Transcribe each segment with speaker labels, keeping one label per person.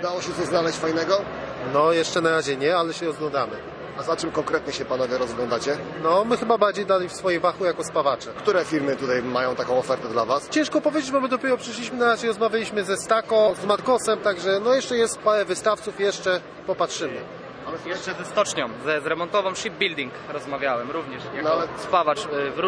Speaker 1: Udało się coś znaleźć fajnego?
Speaker 2: No jeszcze na razie nie, ale się rozglądamy.
Speaker 1: A za czym konkretnie się panowie rozglądacie?
Speaker 2: No my chyba bardziej dali w swojej fachu jako spawacze.
Speaker 1: Które firmy tutaj mają taką ofertę dla was?
Speaker 2: Ciężko powiedzieć, bo my dopiero przyszliśmy, na razie rozmawialiśmy ze Stako, z Markosem, także no jeszcze jest parę wystawców, jeszcze popatrzymy.
Speaker 3: Jeszcze ze stocznią, z remontową Shipbuilding rozmawiałem również. Jako
Speaker 1: No ale-
Speaker 3: spawacz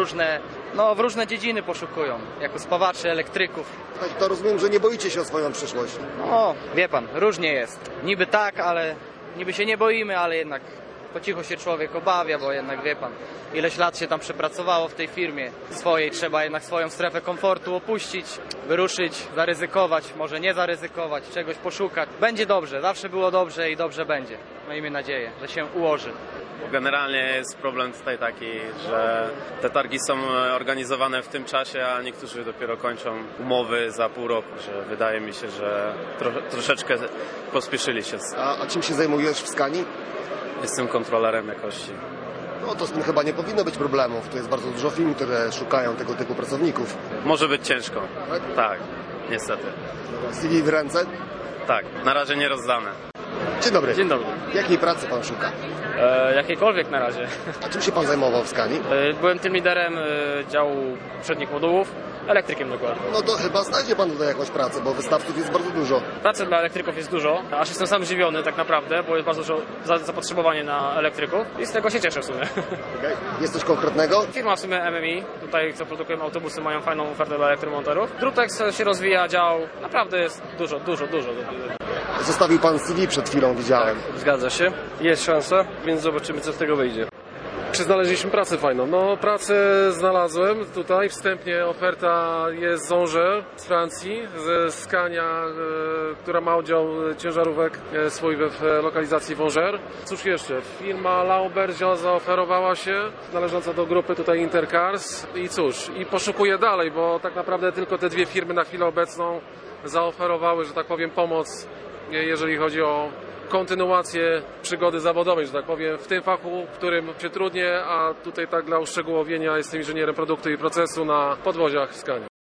Speaker 3: w różne dziedziny poszukują, jako spawaczy, elektryków.
Speaker 1: Tak, to rozumiem, że nie boicie się o swoją przyszłość.
Speaker 3: No, wie pan, różnie jest. Niby tak, ale niby się nie boimy, ale jednak po cichu się człowiek obawia, bo jednak wie pan, ileś lat się tam przepracowało w tej firmie swojej, trzeba jednak swoją strefę komfortu opuścić, wyruszyć, zaryzykować, może nie zaryzykować, czegoś poszukać. Będzie dobrze, zawsze było dobrze i dobrze będzie. Miejmy nadzieję, że się ułoży.
Speaker 4: Generalnie jest problem tutaj taki, że te targi są organizowane w tym czasie, a niektórzy dopiero kończą umowy za pół roku, że wydaje mi się, że troszeczkę pospieszyli się.
Speaker 1: A czym się zajmujesz w Skanii?
Speaker 4: Jestem kontrolerem jakości.
Speaker 1: No to z tym chyba nie powinno być problemów. Tu jest bardzo dużo firm, które szukają tego typu pracowników.
Speaker 4: Może być ciężko.
Speaker 1: Tak?
Speaker 4: Tak, niestety.
Speaker 1: CV w ręce?
Speaker 4: Tak, na razie nie rozdane.
Speaker 1: Dzień dobry.
Speaker 3: Dzień dobry.
Speaker 1: Jakiej pracy pan szuka?
Speaker 3: Jakiejkolwiek na razie.
Speaker 1: A czym się pan zajmował w Skanii?
Speaker 3: Byłem tym liderem działu przednich modułów, elektrykiem dokładnie.
Speaker 1: No to chyba znajdzie pan tutaj jakąś pracę, bo wystawców jest bardzo dużo.
Speaker 3: Pracy dla elektryków jest dużo, aż jestem sam zdziwiony tak naprawdę, bo jest bardzo dużo zapotrzebowanie na elektryków i z tego się cieszę w sumie.
Speaker 1: Okay. Jest coś konkretnego?
Speaker 3: Firma w sumie MMI, tutaj co produkują autobusy, mają fajną ofertę dla elektromonterów. Drutex się rozwija, dział, naprawdę jest dużo.
Speaker 1: Zostawił pan CV przed chwilą, widziałem.
Speaker 5: Zgadza się, jest szansa, więc zobaczymy, co z tego wyjdzie. Czy znaleźliśmy pracę fajną? No pracę znalazłem tutaj, wstępnie oferta jest z Angers z Francji, ze Scania, która ma oddział ciężarówek swój w lokalizacji w Angers. Cóż jeszcze, firma Lauber zaoferowała się, należąca do grupy tutaj Intercars i cóż, i poszukuję dalej, bo tak naprawdę tylko te dwie firmy na chwilę obecną zaoferowały, że tak powiem, pomoc, jeżeli chodzi o kontynuację przygody zawodowej, że tak powiem, w tym fachu, w którym się trudnię, a tutaj tak dla uszczegółowienia jestem inżynierem produktu i procesu na podwoziach w Skanii.